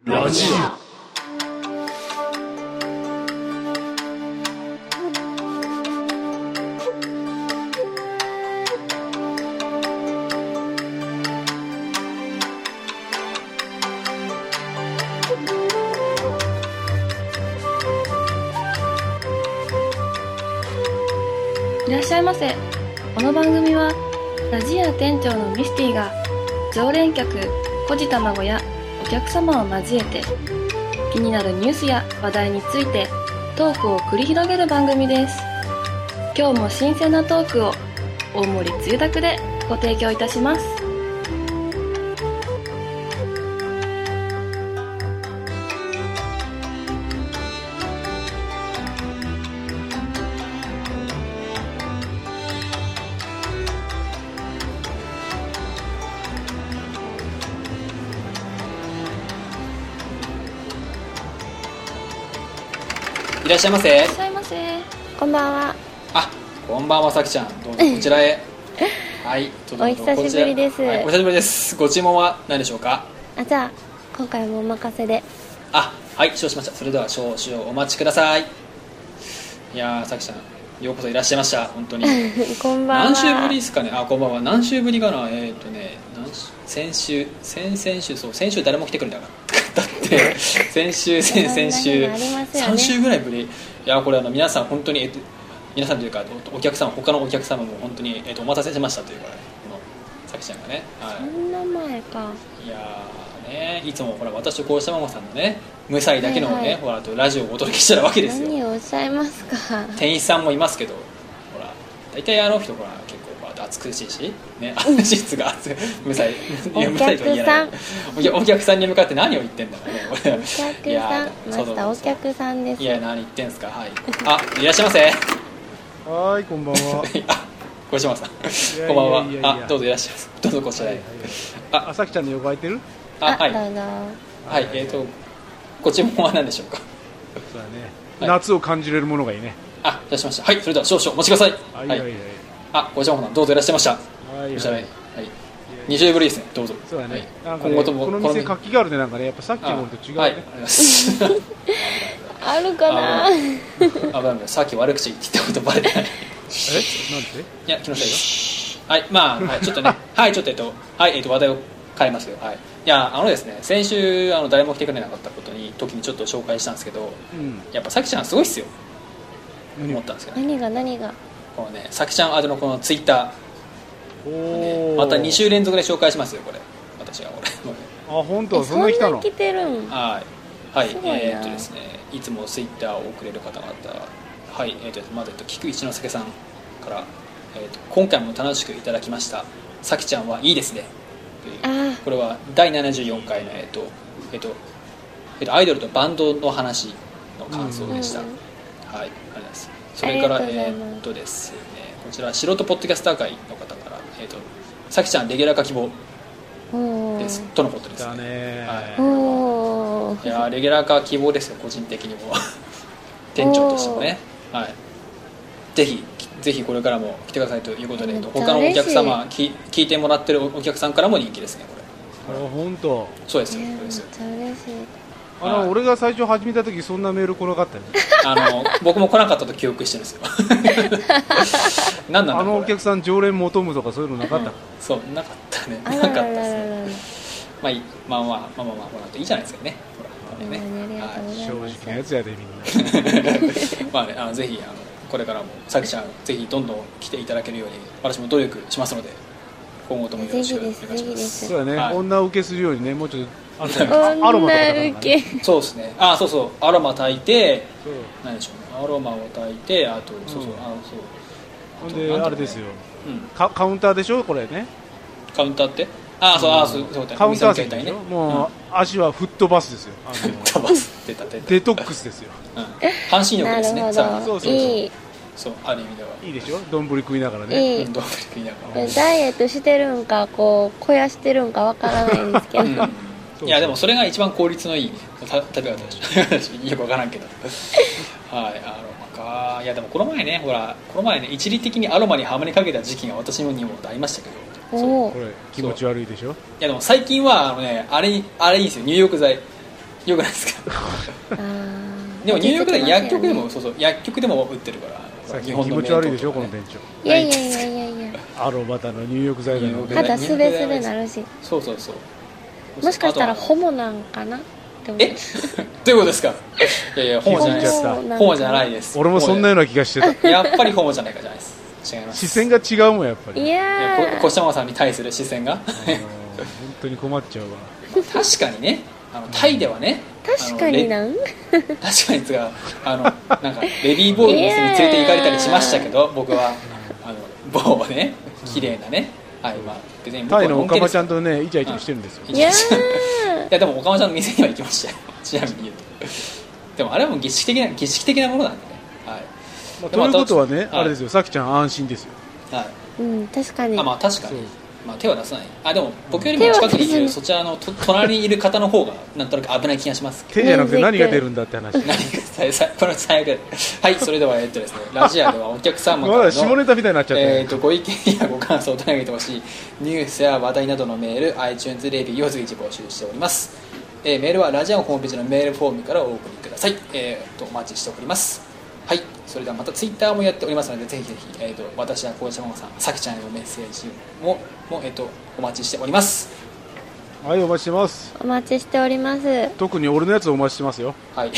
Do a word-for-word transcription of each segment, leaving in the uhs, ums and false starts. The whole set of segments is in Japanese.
ラジいらっしゃいませ。この番組はラジア店長のミスティが常連客コジ卵やお客様を交えて気になるニュースや話題についてトークを繰り広げる番組です。今日も新鮮なトークを大盛りつゆだくでご提供いたします。 いらっしゃいませ。 いらっしゃいませ。こんばんは。 あ、こんばんは、さきちゃん。どうぞこちらへ。はい、どうぞどうぞお久しぶりです。 はい、お久しぶりです。ご注文は何でしょうか。 あ、じゃあ今回もお任せで。 あ、はい、承知しました。それでは少々お待ちください。いやー、さきちゃん、ようこそいらっしゃいました。本当にこんばんは。 何週ぶりですかね。あ、こんばんは。何週ぶりかな。えっ、ー、とね何先週先々週そう先週誰も来てくれなかったって先週先々週、ね、さん週ぐらいぶり。いや、これあの皆さん本当に、えっと、皆さんというかお客さん他のお客様も本当に、えっと、お待たせしましたというか、ね、このさきちゃんがね、はい、 そんな前か。 いやね、いつもほら私とこうしたままさんのね無彩だけのね、はいはい、ほらとラジオをお届けしてるわけですよ。 何をおっしゃいますか。 店員さんもいますけど、ほら大体あの人ほら結構暑苦しいし、ね、質が熱い無彩お客さんお客さんに向かって何を言ってんだろうね。 お客さんマスターお客さんです。 いや何言ってんすか。はい、あ、いらっしゃいませ。 はい、こんばんは。 あ、小島さんこんばんは。あ、どうぞいらっしゃいます。どうぞこちらへ。はいはい、 あ、あさきちゃんの横空いてる。 あ、はい、 どうぞ。 はい、えーとご注文は何でしょうか。 そうだね、はい、夏を感じれるものがいいね。 あ、いらっしゃいました。はい、それでは少々お待ちください。 はいはいはい、 あ、ごちそうさまどうぞいらっしゃいました。はい、こちらへ。はい、に週ぶりですね。どうぞ。 そうだね、 はい、 なんかね、今後ともこの店活気があるね。なんかね、やっぱさっきのと違うね。はい、ありますあるかな。 あ、危ない。さっき悪口言ったことバレてない。 え、なんで。 いや、来ましたよ。はい、まあ、はい、ちょっとねはいちょっとえっとはいえっと話題を変えますよ。はい、いや、あのですね、先週あの誰も来てくれなかったことに時にちょっと紹介したんですけど、うん、やっぱさきちゃんすごいっすよ。思ったんですけど、ね、 何が何がこのね、さきちゃんアドのこのツイッター、ね、またに週連続で紹介しますよこれ。私がこれあ、本当。そんな来たの。 そんな来てるん。 はいはい、えー、っとですねいつもツイッターを送れる方々、はい、えー、っとまず、えっと、菊一之輔さんから、えー、っと今回も楽しくいただきました。さきちゃんはいいですねという。これはだいななじゅうよんかいの、えー、っとえー、っとえー、っとアイドルとバンドの話の感想でした。はい、ありがとうございます。それからえー、っとですねこちら素人ポッドキャスター会の方から、えー、っとさきちゃんレギュラー化希望ですとのことですね。ね、はい、いやレギュラー化希望ですよ個人的にも店長としてもね、はい、ぜひぜひこれからも来てくださいということで、他のお客様き聞いてもらってるお客さんからも人気ですねこれ。 あ、本当。 そうですよ、そうですよ。 あの、はい、俺が最初始めた時そんなメール来なかったよね。 あの僕も来なかったと記憶してるんですよ。何なんだあのお客さん常連求むとかそういうのなかった、うん、 そうなかったね。なかったですね。まあいい、まあまあまあまあまあまあいいじゃないですかね。ほらね、はい、 正直なやつやでみんな。 まあね、あのぜひあのこれからもさきちゃんぜひどんどん来ていただけるように私も努力しますので今後ともよろしくお願いします。 そうだね、はい、女受けするようにねもうちょっとアロマとか、ね、 そうですね。あ、そうそうアロマ炊いて何でしょうね、アロマを炊いてあと、うん、そうそう、あのそうほんであれですよ、うん、カ, カウンターでしょこれね。 カウンターってあ、そう、あ、そうそう、 カウンター席でしょ、もう、うん、足はフットバスですよ。 フットバス出た出た。 デトックスですよ。 うん、半身浴ですね。 そうそうそう。いい。 そうある意味では。 いいでしょ。丼食いながらね。 いい。 丼食いながら。 ダイエットしてるんかこう肥やしてるんかわからないんですけど。うん、 いやでもそれが一番効率のいい食べ方でしょ。よくわからんけど。はい、アロマか。いやでもこの前ね、ほらこの前ね一時的にアロマにはまりかけた時期が私にもありましたけど。 そうこれ気持ち悪いでしょ。いやでも最近はあのねあれあれいいんですよ、入浴剤。 よくないですかあーでもニューヨークで薬局でも、 落ち着きそうそう薬局でも売ってるから最近日本の気持ち悪いでしょメーカーとかねこの店長。 ますよね。いやいやいやいやいや。 アロマだの入浴剤だの入浴肌すべすべなるし、 そうそうそうもしかしたらあとはホモなんかなって思う。 えどういうことですかいやいやホモじゃないです気づいちゃったホモじゃないです俺もそんなような気がしてた。 やっぱりホモじゃないかじゃないです違います視線が違うもんやっぱり。 いいややーこ小島さんに対する視線があのー本当に困っちゃうわ。 確かにねあのタイではね確かになんあのレ確かにつがあのなんかレディーボーイに連れて行かれたりしましたけど僕はあの某ね綺麗なね、はいまあ、別に僕はタイのオカマちゃんととねイチャイチャしてるんですよ。 いやーいやでもオカマちゃんの店には行きましたよちなみに言うとでもあれはもう儀式的な儀式的なものなんでねはい、 まあ、ということはね、 はいあれですよ、さきちゃん安心ですよ。 はいうん、確かに。 あまあ確かにそう、 まあ、手は出さないあでも僕よりも近くにい手は出さないるそちらのと隣にいる方の方がなんとなく危ない気がしますけど手じゃなくて何が出るんだって話。 何かささこれ最悪はいそれではえっとですねラジアではお客様からまのだ下ネタみたいになっちゃってる、 えー、とご意見やご感想を取り上げてほしいニュースや話題などのメール iTunes レビューを随時募集しております、えーメールはラジアのホームページのメールフォームからお送りください、えー、とお待ちしております。はい、それではまたツイッターもやっておりますのでぜひぜひ、えー、と私や小石ママさんさきちゃんへのメッセージもも、えー、とお待ちしております。 はいお待ちしてます。 お待ちしております。 特に俺のやつお待ちしてますよ。 はい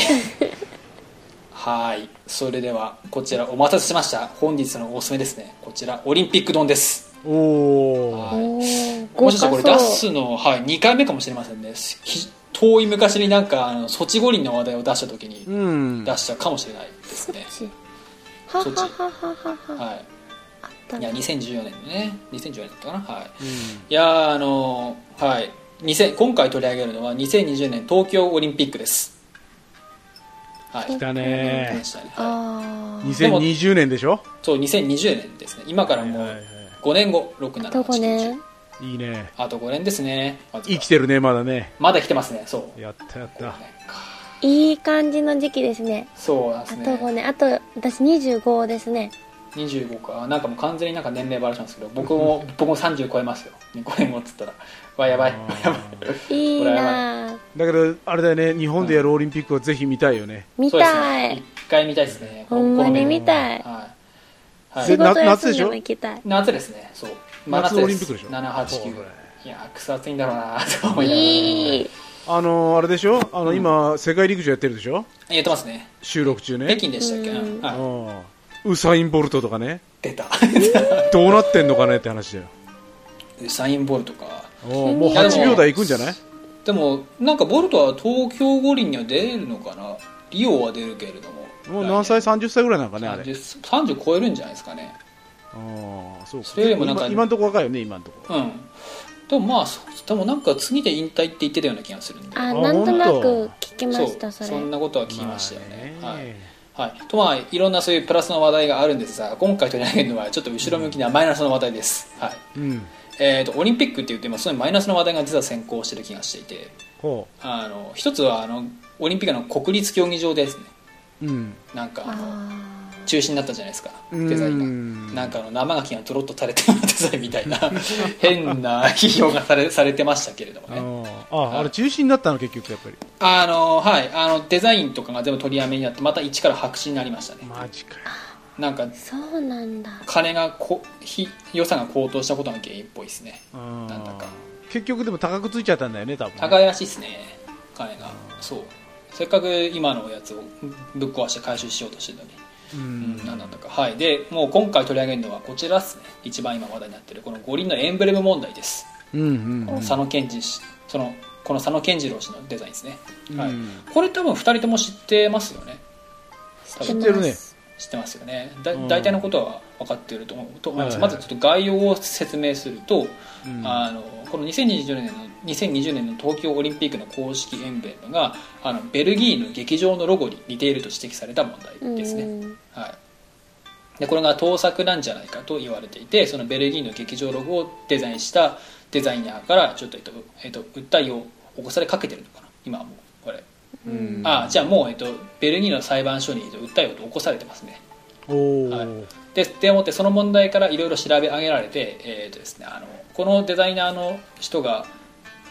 はいそれではこちらお待たせしました本日のおすすめですねこちらオリンピック丼です。 おお、 はいおー、 もしかしたらこれ出豪華そうすの、はい、にかいめかもしれませんねひ遠い昔になんかあのソチ五輪の話題を出した時にうん出したかもしれないですね、 そっちははそっちはははは。 はいいやあったね。 にせんじゅうよねんのねにせんじゅうよねんだったかなはいうんいやーあのーはいにせん今回取り上げるのはにせんにじゅうねん東京オリンピックですはい来た来ねましたねはいあー。 にせんにじゅうねんでしょ。 そうにせんにじゅうねんですね今からもはいはいうごねんごろくななあとごねん。 いいね。 あとごねんですねまずは生きてるねまだね。 まだ来てますねそうやったやっごねんた。 かいい感じの時期ですね。あそうなんですねとごねん。あと、私にじゅうごですね。 にじゅうごかなんかもう完全になんか年齢バラしますけど僕も僕もさんじゅう超えますよごねんごっつったらわやばいあーやばいいいなぁ。 だけどあれだよね、日本でやるオリンピックをぜひ見たいよね。 見そうですたい。 ね一回見たいですねほんまに見たい。 はい、はい仕事な夏でしょ休んでも行きたい。 夏ですねそう夏オリンピックでしょななはちきゅうそうだねいやー草暑いんだろうなと思いながらいい。 あのー、あれでしょ、あの、 うん今世界陸上やってるでしょ、 言ってますね収録中ね。 北京でしたっけ、 うんはいうん、ウサイン・ボルトとかね、 出たどうなってんのかねって話だよ。 ウサイン・ボルトかおーもういやでもはちびょう台いくんじゃない？ でもなんかボルトは東京五輪には出るのかなリオは出るけれどももう何歳？さんじゅっさいぐらいなんかね、あれ。 さんじゅう さんじゅう超えるんじゃないですかねああ、そうか。 それよりもなんか今今んとこ若いよね、今んとこ。 うんでもまあそうでもなんか次で引退って言ってたような気がするんであ、 あなんとなく聞きまそうした、それ。 そんなことは聞きましたよね、 まあはいはい、とまあいろんなそういうプラスの話題があるんですが今回取り上げるのはちょっと後ろ向きなマイナスの話題です、はいうん。 えー、とオリンピックって言ってもそのマイナスの話題が実は先行してる気がしていてほあの一つはあのオリンピックの国立競技場ですねう。うん。 なんかあのあ中止になったじゃないですかうんデザインがなんかあの生牡蠣がトロッと垂れてるデザインみたいな変な批評がされされてましたけれどもねああ、あれ中止になったの結局やっぱり。 あのはいあのデザインとかが全部取りやめになってまた一から白紙になりましたねマジかよ。 なんかーそうなんだ。 金がこひ予算が高騰したことが原因っぽいですねあなんだかー結局でも高くついちゃったんだよね、多分ね。 高いらしいですね金がそうせっかく今のやつをぶっ壊して回収しようとしてるのにううんん。 なんだったかはいでもう今回取り上げるのはこちらですね一番今話題になっているこの五輪のエンブレム問題ですうんうんうん。 この佐野健次氏そのこの佐野健次郎氏のデザインですね、はいうんこれ多分ふたりとも知ってますよね知知ってるね。 知ってますよねだうん大体のことは分かっていると思うと思います、 はいはいまずちょっと概要を説明すると、 うんあのこのにせんにじゅうねんのにせんにじゅうねんの東京オリンピックの公式エンブレムがあのベルギーの劇場のロゴに似ていると指摘された問題ですね、 うんはい、でこれが盗作なんじゃないかと言われていてそのベルギーの劇場ロゴをデザインしたデザイナーからちょっと、えっとえっと、訴えを起こされかけてるのかな今はもうこれ、 うんあじゃあもう、えっと、ベルギーの裁判所に訴えを起こされてますねおお、 はいででもってその問題からいろいろ調べ上げられて、えーとですね、あのこのデザイナーの人が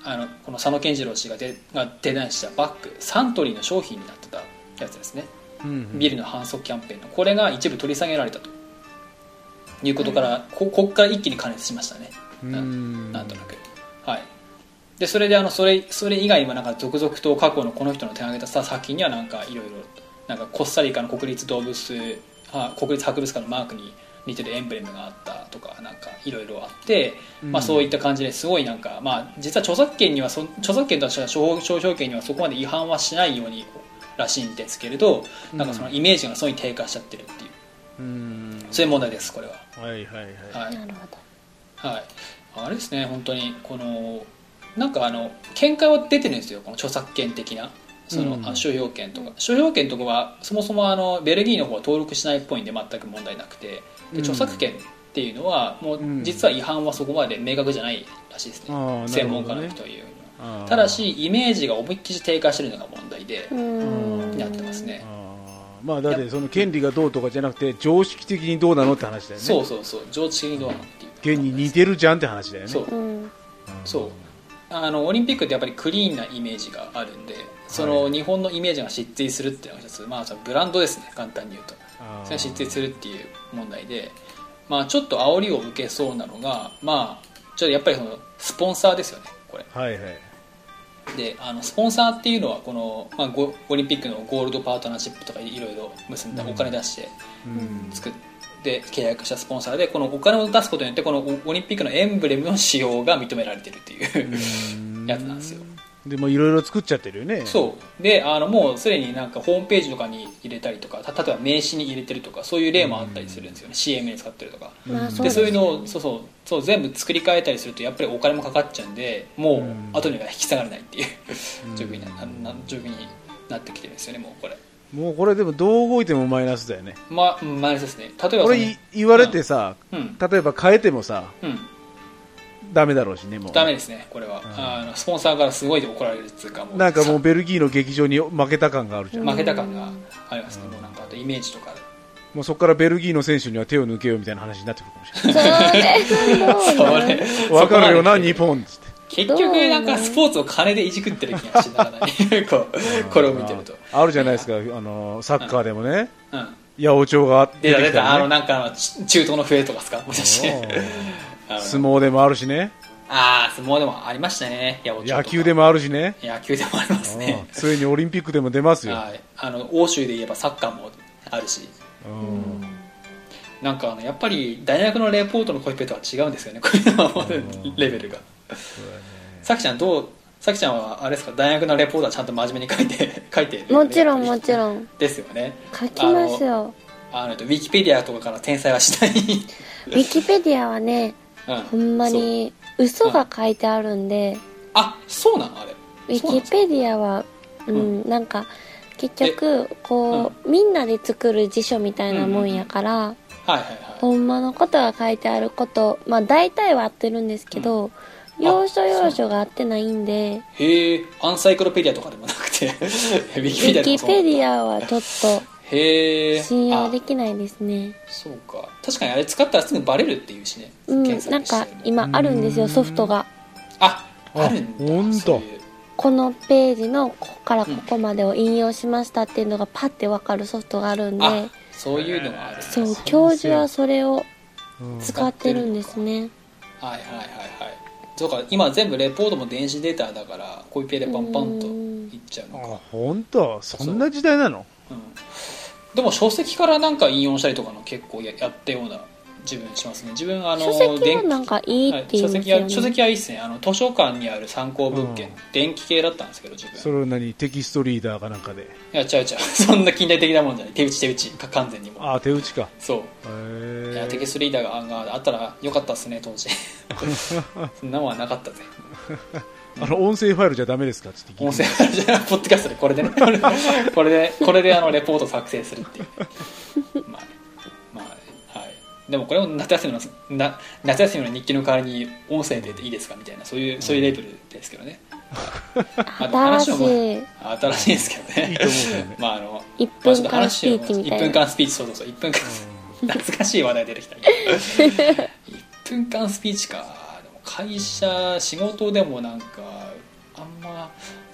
あのこの佐野健次郎氏がデがデザインしたバッグサントリーの商品になってたやつですね、うんうん、ビールの反則キャンペーンのこれが一部取り下げられたということから、はい、こ, ここから一気に加熱しましたね。な, なんとなく、はい、でそれであのそれそれ以外にもなんか続々と過去のこの人の手が挙げた作品にはなんかいろいろなんかコスタリカの国立動物あ国立博物館のマークに似てるエンブレムがあったとかなんかいろいろあって、うんまあ、そういった感じですごいなんか、まあ、実は著作権にはそ著作権としては商標権にはそこまで違反はしないようにらしいんですけれど、うん、なんかそのイメージがそうに低下しちゃってるっていう、うん、そういう問題ですこれは。 はいはいはい、 はい、なるほど、はい、あれですね本当にこのなんかあの見解は出てるんですよこの著作権的なその、うん、商標権とか商標権とかはそもそもあのベルギーの方は登録しないっぽいんで全く問題なくてで著作権っていうのはもう実は違反はそこまで明確じゃないらしいですね、うん、専門家の人というのはただしイメージが思いっきり低下してるのが問題でなってますね。 まあだってその権利がどうとかじゃなくて常識的にどうなのって話だよね。 そうそうそう常識的にどうなのっていう権に似てるじゃんって話だよね。 そう、うん、そうあのオリンピックってやっぱりクリーンなイメージがあるんでその日本のイメージが失墜するっていうのが一つ、まあ、そのブランドですね簡単に言うとそれが失墜するっていう問題で、まあ、ちょっと煽りを受けそうなのが、まあ、ちょっとやっぱりそのスポンサーですよねこれ、はいはい、であのスポンサーっていうのはこの、まあ、オリンピックのゴールドパートナーシップとかいろいろ結んだお金出して作って契約したスポンサーでこのお金を出すことによってこのオリンピックのエンブレムの使用が認められてるっていうやつなんですよ。 でもいろいろ作っちゃってるよね。 そうであのもうすでになんかホームページとかに入れたりとか例えば名刺に入れてるとかそういう例もあったりするんですよね、うん、シーエム に使ってるとか、うん、でそういうのをそうそうそう全部作り変えたりするとやっぱりお金もかかっちゃうんでもう後には引き下がれないっていう、うん、状況に な, な, 状況になってきてるんですよねもうこれもうこれでもどう動いてもマイナスだよね。 まマイナスですね。例えばこれ言われてさ、うん、例えば変えてもさ、うんダメだろうしねもうダメですねこれは、うん、あのスポンサーからすごい怒られるっていうかもうなんかもうベルギーの劇場に負けた感があるじゃん。 負けた感がありますね、うん、もうなんかあとイメージとかもうそこからベルギーの選手には手を抜けようみたいな話になってくるかもしれないそれ分かるよな日本っつって結局なんかスポーツを金でいじくってる気がしながらねこ, これを見てるとあるじゃないですかあのサッカーでもね、うんうん、八百長が出てきたり、ね、 出たあのなんかあの中東の笛とかですかもしかして相撲でもあるしね。 ああ相撲でもありましたね。 野球でもあるしね。 野球でもありますね。 ついにオリンピックでも出ますよ。 はい、あの欧州で言えばサッカーもあるし、うん、なんかあのやっぱり大学のレポートのコピペとは違うんですよねこういうのはレベルが。さきちゃんどうさきちゃんはあれですか大学のレポートはちゃんと真面目に書いて書いてるもちろんもちろんですよね。 書きますよ。 あのあのウィキペディアとかから転載はしないウィキペディアはね、うん、ほんまに嘘が書いてあるんで、うん、 あそうなのあれウィキペディアはう、うん、なんか結局こう、うん、みんなで作る辞書みたいなもんやから、うんうんはいはいはい、ほんまのことが書いてあることまあ大体は合ってるんですけど、うん、要所要所が合ってないんでへえアンサイクロペディアとかでもなくてウィキペディアでもそうウィキペディアはちょっとへ信用できないですね。 そうか確かにあれ使ったらすぐバレるっていうしね、 うん、なんか今あるんですよソフトがああるんだほんとこのページのここからここまでを引用しましたっていうのがパッて分かるソフトがあるんで、うん、 そういうのがあるそう教授はそれを使ってるんですね、うん、はいはいはいはいそうか今全部レポートも電子データだからコピペでパンパンといっちゃうのか。 あ本当そんな時代なの。 うん、でも書籍からなんか引用したりとかの結構 や, やったような自分しますね。自分あの書籍はなんかいいって言うんですよね、 はい、書籍はいいっすね。あの図書館にある参考文献、うん、電気系だったんですけど自分それは何テキストリーダーかなんかでいやちゃうちゃうそんな近代的なもんじゃない手打ち手打ちか完全にもあ手打ちかそうへいやテキストリーダーがあったらよかったっすね当時そんなもんはなかったぜあの音声ファイルじゃダメですかって音声ファイルじゃポッドキャストでこれでねこれでこれであのレポート作成するっていうまあまあはいでもこれも夏休みのな夏休みの日記の代わりに音声でいいですかみたいなそういうそういうレベルですけどね新しい新しいですけどねいいと思うよねまああのいっぷんかんスピーチみたいないっぷんかんスピーチそうそうそういっぷんかん懐かしい話題出てきたいっぷんかんスピーチか会社仕事でもなんか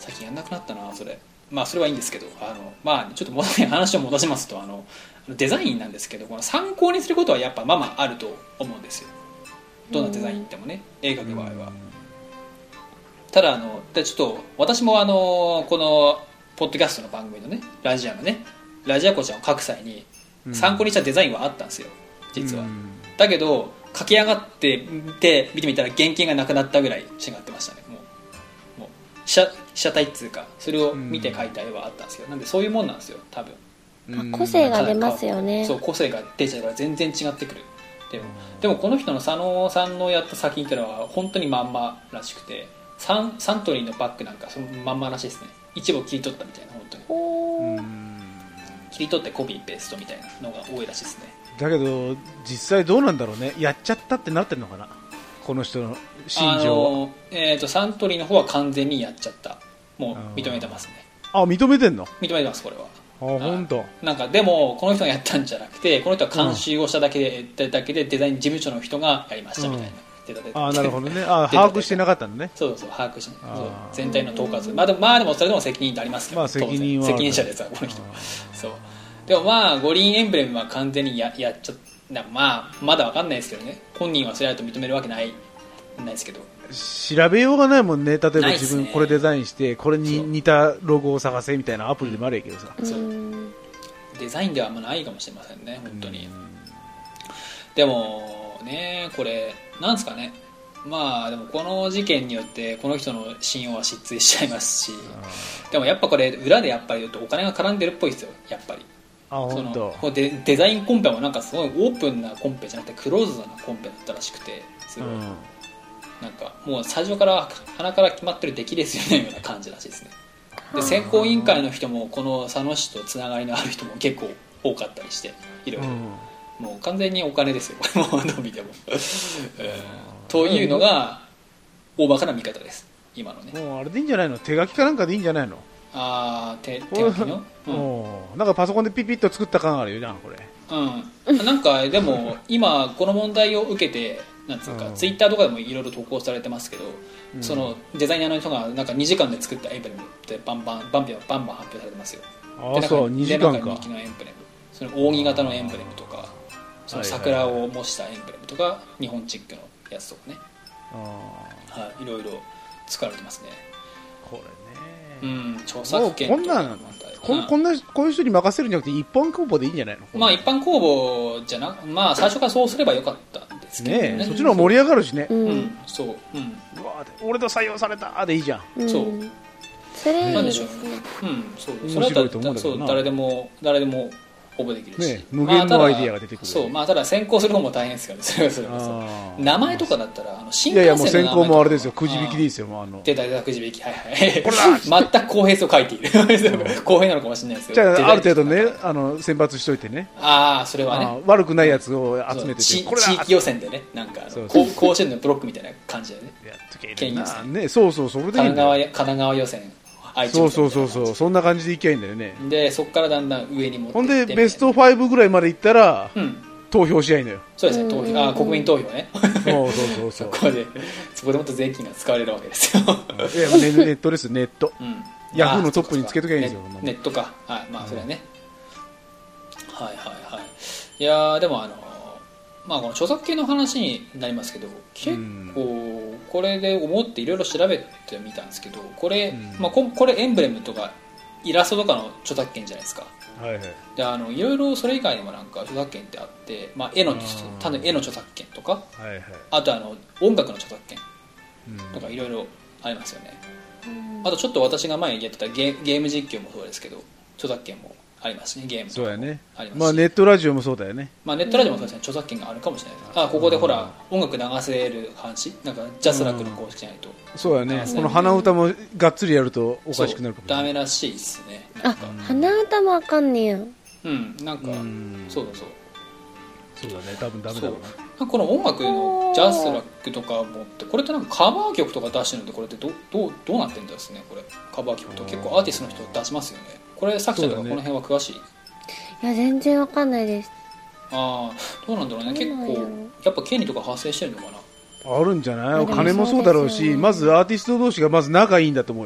最近やんなくなったなそれ。まあそれはいいんですけど、あのまあちょっとも話を戻しますと、あのデザインなんですけど、この参考にすることはやっぱまあまああると思うんですよ。どんなデザイン言ってもね、映画の場合は。ただあのでちょっと私もあのこのポッドキャストの番組のねラジアのねラジアコちゃんを書く際に参考にしたデザインはあったんですよ実は。だけど書き上がってて見てみたら原型がなくなったぐらい違ってましたね。もうもう被写被写体っていうかそれを見て描いた絵はあったんですよ。なんでそういうもんなんですよ多分。 個性が出ますよね。 そう個性が出ちゃうから全然違ってくる。でも、でもこの人の佐野さんのやった作品っていうのは本当にまんまらしくて、サン、サントリーのバッグなんかそのまんまらしいですね。一部切り取ったみたいな、本当にお切り取ってコピーペーストみたいなのが多いらしいですね。 だけど実際どうなんだろうね。やっちゃったってなってるのかなこの人の心情は。あの、 えーと、サントリーの方は完全にやっちゃった。もう認めてますね。 あ、認めてんの？ 認めてますこれは。 あ、本当。 なんかでもこの人がやったんじゃなくて、この人は監修をしただけで、うん、だけでデザイン事務所の人がやりましたみたいな、うん、 あ、なるほどね。あ、把握してなかったのね。 そうそう把握してそう全体の統括。まあでもまあでもそれでも責任ってありますけど、 まあ、責任は責任者ですからこの人。そうでもまあ五輪エンブレムは完全に や, やっちゃったまあまだわかんないですけどね。本人はそれだと認めるわけないないですけど。 調べようがないもんね。例えば自分これデザインしてこれに似たロゴを探せみたいなアプリでもあるやけどさ、 そうデザインではあんまないかもしれませんね本当に。でもねこれなんですかね。まあでもこの事件によってこの人の信用は失墜しちゃいますし、でもやっぱこれ裏でやっぱりお金が絡んでるっぽいですよやっぱり。 あ、本当。 そのデ, デザインコンペもなんかすごいオープンなコンペじゃなくてクローズドなコンペだったらしくて、すごい、うん、なんかもう最初から鼻から決まってる出来ですよねみたいな感じらしいですね。で選考委員会の人もこの佐野市とつながりのある人も結構多かったりしていろいろ、うん、もう完全にお金ですよこれもどう見ても、えー、というのが大バカな見方です今のね。 もうあれでいいんじゃないの？手書きかなんかでいいんじゃないの？ あー 手, 手書きの、 うん、なんかパソコンでピピッと作った感あるよなこれ。 うん、なんかでも今この問題を受けてなんつうか、うん、ツイッターとかでもいろいろ投稿されてますけど、うん、そのデザイナーの人がなんかにじかんで作ったエンブレムってバンバンバンバンバンバン発表されてますよ。 ああそうにじかんか。 人気のエンブレム、その扇形のエンブレムとか、その桜を模したエンブレムとか、日本チックのやつとかね、あ、はい、いろいろ作られてますね。 これね、 うん、著作権とかこんなこんこんなこういう人に任せるんじゃなくて一般公募でいいんじゃないの？ まあ一般公募じゃなまあ最初からそうすればよかったんですけど ね, ねそっちの方が盛り上がるしね。 うん、うん、そう、うん、 うわ俺と採用されたでいいじゃん、 うん、 そうそれいいですね。 うん、そうそれだったらそう誰でも誰でも応募できるし、 ね、無限のアイディアが出てくる、 まあ、そうまあただ選考する方も大変ですからね。それはそれこそ名前とかだったらあの新幹線の名前とか、いやいやもう選考もあれですよ、くじ引きでいいですよ。もうあの出た出たくじ引き、はいはいこれだ全く公平性を書いている公平なのかもしれないですよ。 じゃあある程度ねあの選抜しといてね。 ああそれはね悪くないやつを集めててこれ地域予選でねなんか甲子園のブロックみたいな感じでねやっとけ県予選ね。そうそうそれでいい神奈川神奈川予選そうそうそうそうそんな感じでいきゃいいんだよね。 でそこからだんだん上に持ってほんでベストファイブぐらいまでいったら、うん、投票し合いのよ。 そうですね投票あ国民投票ね。 そうそうそうそうそこでそこでもっと税金が使われるわけですよ。いやネ, ネットですネット、うん、ヤフーのトップにつけときゃいいんですよ。 ネ, ネットかはいまあそれはね、うん、はいはいはいいやでもあのまあこの著作権の話になりますけど結構これで思っていろいろ調べてみたんですけどこれ、うんまあ、こ, これエンブレムとかイラストとかの著作権じゃないですか。 はいはい、 であのいろいろそれ以外にもなんか著作権ってあって、まあ、絵の単なる絵の著作権とか、 はいはい、 あとあの音楽の著作権とかいろいろありますよね、うん、あとちょっと私が前にやってた ゲ, ゲーム実況もそうですけど著作権もありますね。ゲームとかもありますし、 まあ、ネットラジオもそうだよね。 まあ、ネットラジオもそうですね、著作権があるかもしれないです。あここでほら音楽流せる話なんかジャスラックの公式じゃないと、 うん、そうだね。この鼻歌もがっつりやるとおかしくなるかもダメらしいですね。 あ鼻歌もあかんねや。 うんなんかうんそうだそうそうだね多分ダメだろうな。この音楽のジャスラックとかもってこれってなんかカバー曲とか出してるのでこれって ど, ど, うどうなってんだですね。これカバー曲と結構アーティストの人出しますよね。これ作者とかこの辺は詳しい？いや全然わかんないです。 ああどうなんだろうね。結構やっぱ権利とか発生してるのかな。 あるんじゃない。金もそうだろうしまずアーティスト同士がまず仲いいんだと思うよ。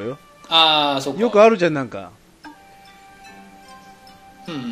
ああそうか。 よくあるじゃん、なんかうんうん。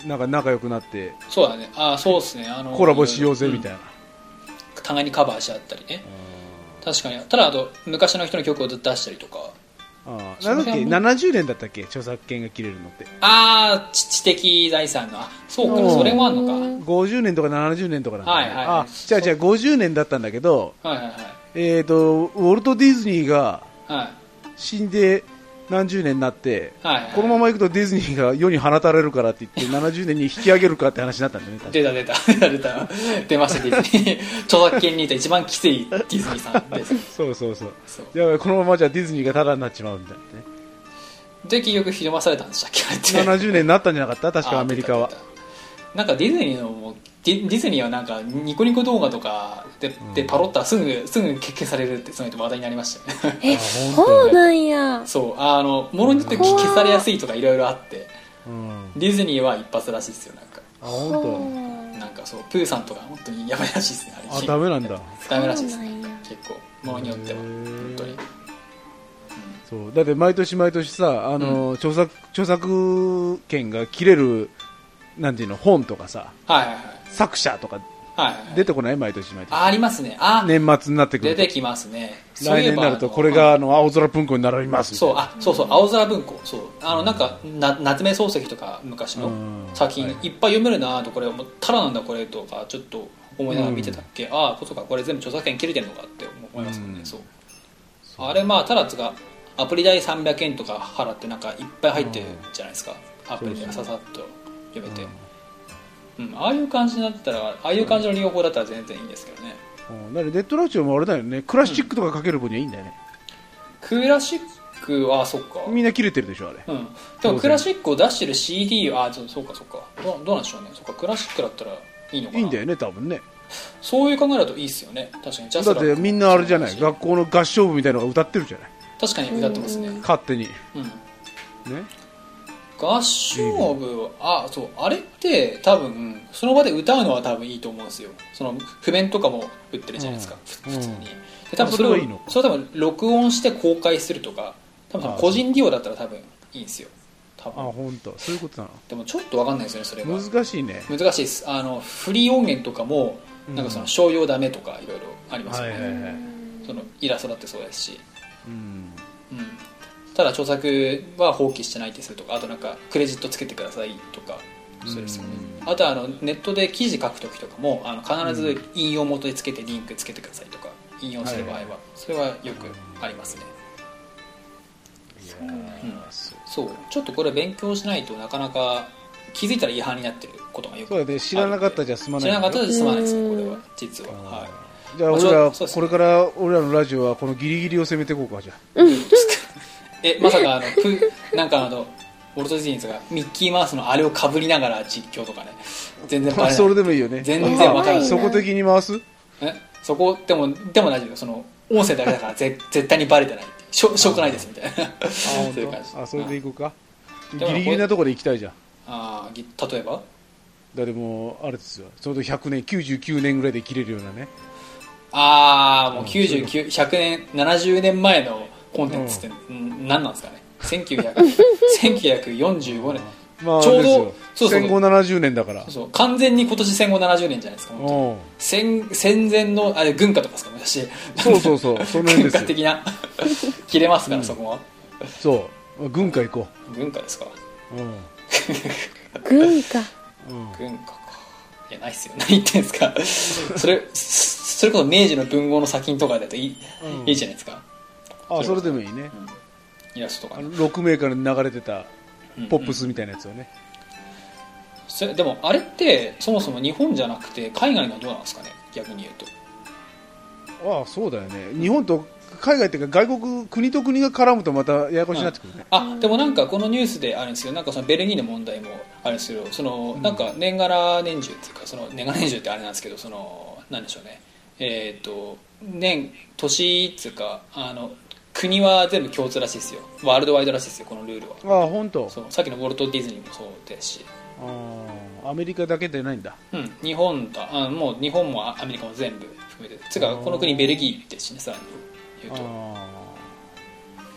なんか仲良くなってそうだね。ああそうですね。あのコラボしようぜみたいな、 うん互いにカバーし合ったりね。確かに。ただあと昔の人の曲をずっと出したりとか。 ああなんだっけななじゅうねんだったっけ著作権が切れるのって。 ああ知的財産のあそうかそれもあんのか。 ごじゅうねんとかななじゅうねんとかなんだ、ね、 はいはいあじゃあじゃあごじゅうねんだったんだけど、 はいはいはい。 えーとウォルト・ディズニーがはい死んで何十年になって、 はいはい、 このままいくとディズニーが世に放たれるからって言ってななじゅうねんに引き上げるかって話になったんだよね。 出た出た出た出た出ましたディズニー著作権にいた一番きついディズニーさんです。 そうそうそうそうやばいこのままじゃディズニーがタダになっちまうみたいなね。 で結局ひどまされたんでしたっけあれってななじゅうねんになったんじゃなかった確かアメリカは。 なんかディズニーのもうディディズニーはなんかニコニコ動画とかで、でパロったらすぐすぐ決定されるってそういうの話題になりましたよね。 えそうなんや。 そうあのものによって消されやすいとかいろいろあって、 うん、 ディズニーは一発らしいですよ。なんかあ本当なんかそうプーさんとか本当にやばいらしいですね。あれあダメなんだ。 ダメらしいですね結構ものによっては本当に。 そうだって毎年毎年さあの、うん、著作著作権が切れるなんていうの本とかさ、 はいはいはい、 作者とかはいはいはい、 出てこない毎年毎年あ, ありますね。あ年末になってくる出てきますね。 来年になるとこれがあの青空文庫になりますみたいな。 そうあそうそう青空文庫そうあのなんかな夏目漱石とか昔の作品、はい、いっぱい読めるなとこれもうタラなんだこれとかちょっと思いながら見てたっけ、うん、ああそうかこれ全部著作権切れてるのかって思いますもんね、うん、そうあれまあただつがアプリ代さんびゃくえんとか払ってなんかいっぱい入ってるじゃないですか、うん、アプリでささっと読めて、うんうん、ああいう感じだったらああいう感じの利用法だったら全然いいんですけどね、 うん、だからネットラジオもあれだよねクラシックとかかける分にはいいんだよね、 うん、クラシックはそっかみんな切れてるでしょあれ、 うん、でもクラシックを出してる シーディー はあそうかそうかどう、どうなんでしょうね。そっかクラシックだったらいいのかないいんだよね多分ね。 そういう考えだといいっすよね確かに。ジャスだってみんなあれじゃない学校の合唱部みたいなのが歌ってるじゃない。 確かに歌ってますね勝手に、 うん、 ね合唱部あそうあれって多分その場で歌うのは多分いいと思うんですよ。その譜面とかも売ってるじゃないですか、うん、普通に、うん、で多分それをそれはいいのそれを多分録音して公開するとか多分その個人利用だったら多分いいんですよ多分。 あ本当そういうことなの。 でもちょっと分かんないですよねそれは。 難しいね。 難しいです。あのフリー音源とかもなんかその商用ダメとかいろいろありますよね、はいはいはい、そのイラストだってそうですし、うんうん、ただ著作は放棄してないってするとかあとなんかクレジットつけてくださいとかそうですよね。あとはあのネットで記事書くときとかもあの必ず引用元でつけてリンクつけてくださいとか引用する場合は、はい、それはよくありますね。うん、そうちょっとこれ勉強しないとなかなか気づいたら違反になってることがよくある。 そうで知らなかったじゃ済まない。 知らなかったじゃ済まないですねこれは実は。はいじゃあ俺らこれから俺らのラジオはこのギリギリを攻めていこうかじゃあ。 えまさかあのプなんかあのウォルト・ディズニーズがミッキーマウスのあれをかぶりながら実況とかね全然バレない。 それでもいいよね。 全然分からない。 そこ的に回す？ えそこでもでも大丈夫その音声だけだからぜ絶対にバレてないしょしょうがないですみたいなあそういう感じ。あそれでいこうか。ギリギリなところで行きたいじゃん。あ例えばだでもあれですよちょうどひゃくねんきゅうじゅうきゅうねんぐらいで切れるようなね。 ああもうきゅうじゅうきゅう、ひゃくねんななじゅうねんまえのコンテンツって、うん、何なんですかね。せんきゅうひゃくよんじゅうごねん、 まあ、ちょうどそうそう戦後ななじゅうねんだからそうそう完全に今年戦後ななじゅうねんじゃないですか。戦, 戦前のあれ軍歌とかですか昔。 そうそうそうその辺ですよ軍歌的な切れますから、うん、そこはそう軍歌行こう。軍歌ですか、うん、 軍歌、 うん、軍歌かいやないっすよ何言ってんすかそれそれこそ明治の文豪の作品とかだといい、うん、いいじゃないですか。 あそれでもいいね、 うん、イラストとか、ね、 ろく名から流れてたポップスみたいなやつをね、うんうん、 それでもあれってそもそも日本じゃなくて海外のはどうなんですかね逆に言うと。 ああそうだよね日本と海外っていうか外国国と国が絡むとまたややこしになってくるね、 うん、あでもなんかこのニュースであるんですけどなんかそのベルギーの問題もあるんですけどそのなんか年がら年中っていうかその年がら年中ってあれなんですけどそのなんでしょうねえっ、ー、と年年っていうかあの国は全部共通らしいですよ。ワールドワイドらしいですよこのルールは。 ああ本当。 そうさっきのウォルト・ディズニーもそうですしあアメリカだけでないんだ。 うん日本だあもう日本もアメリカも全部含めてつうかこの国ベルギーですしねさらに言うと。あ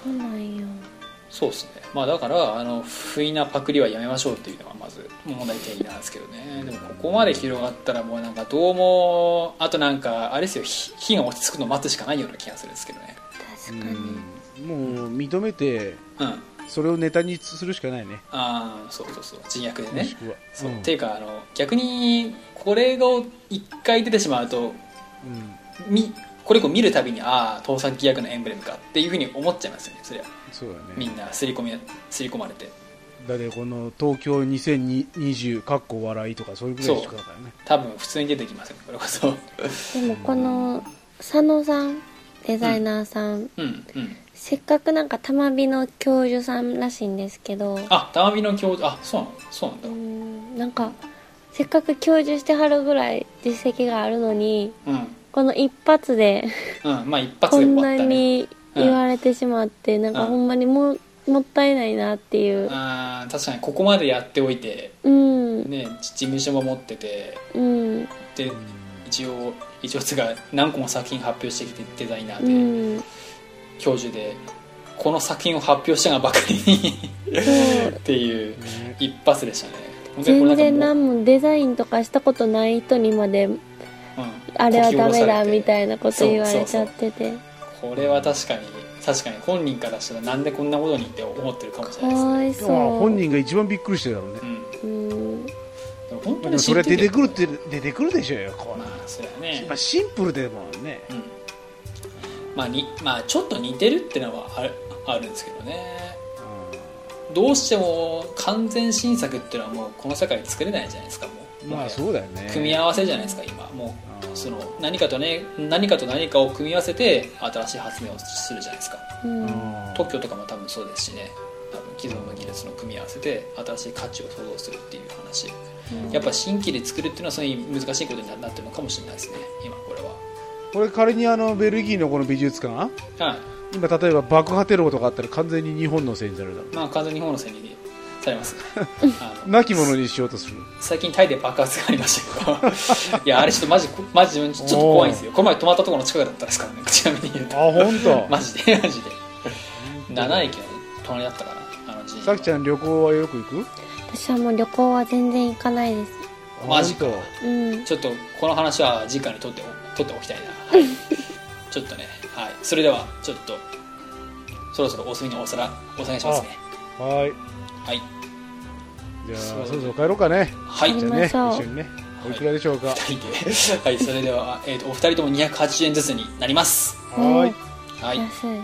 そうなんや。 そうですね。まあだからあの不意なパクリはやめましょうっていうのがまず問題点なんですけどね。でもここまで広がったらもうなんかどうも、あとなんかあれですよ、火火が落ち着くのを待つしかないような気がするんですけどね。 確かに。 もう認めてうんそれをネタにするしかないね。 ああそうそうそう、人脈でね。 もしくはそう、 うんっていうかあの逆にこれが一回出てしまうとうんみこれを見るたびにああ盗作疑惑のエンブレムかっていうふうに思っちゃいますよね。それはそうだね。 みんな刷り込み刷り込まれて、 だってこの東京にせんにじゅうかっこ笑いとかそういうぐらいしかだからね。 多分普通に出てきますよね、これこそ。 でもこの佐野さん、デザイナーさん、 うんうん。 せっかくなんか玉美の教授さんらしいんですけど、 あ、玉美の教授、あ、そうなのそうなんだ。 うーんなんかせっかく教授してはるぐらい実績があるのに、 うんこの一発でうん、まあ一発こんで終わったね。 なに言われてしまって、なんかほんまにももったいないなっていう。 あー確かにここまでやっておいて、 うんね、事務所も持ってて、 うんで一応一応つが何個も作品発表してきてデザイナうーで、 ん教授でこの作品を発表したがばかりにそうっていうね一発でしたね。本当にこれ全なんかもう然何もデザインとかしたことない人にまでうんあれはダメだみいたいなこと言われちゃってて、 これは確かに確かに本人からしたらなんでこんなことにって思ってるかもしかれないわいですね。 そう。 まあ本人が一番びっくりしてるだろうね。 うん、 うんでも本当でもにそれは出てくるっってて出てくるでしょうよ、こうまあそうやねまあ、シンプルでもね。 うん、まあにまあちょっと似てるってのはあるあるんですけどね。どうしても完全新作っていうのはもうこの世界で作れないじゃないですか。もうまあそうだよね。 組み合わせじゃないですか今。もあーうその何かとね何かと何かを組み合わせて新しい発明をするじゃないですか。 うん特許とかも多分そうですしね。多分既存の技術の組み合わせて新しい価値を創造するっていう話。やっぱ新規で作るっていうのはそういう難しいことになってるのかもしれないですね。今これは。 これ仮にあのベルギーのこの美術館、 はい。 今例えば爆破テロとかあったら完全に日本のせいになるだろう。 まあ完全に日本のせいにされますね。あの亡き者にしようとする。 最近タイで爆発がありましたけどいやあれちょっとマジマジちょっと怖いんですよ。この前止まったところの近くだったですからね。ちなみに言うとあ、本当。 マジでマジでなな駅の隣だったかな、あの寺院。 さきちゃん旅行はよく行く？ 私はもう旅行は全然行かないです。 マジか。 うんちょっとこの話は次回に取ってお取っておきたいな、はい、ちょっとね、はい、それではちょっとそろそろお墨のお皿お下げしますね。 本当。はい。 はいじゃあそうそろそろ帰ろうかね。 はいじゃあね、一帰りましょう緒にね。おいくらでしょうか。 ふたりではいそれでは、えー、とお二人ともにひゃくはちじゅうえんずつになります。 はい。 はい、はい、 安い。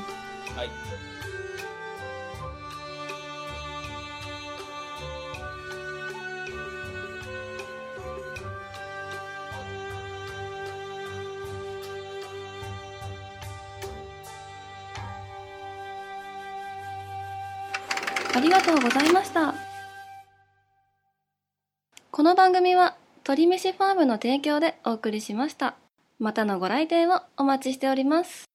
ありがとうございました。この番組は鳥飯ファームの提供でお送りしました。またのご来店をお待ちしております。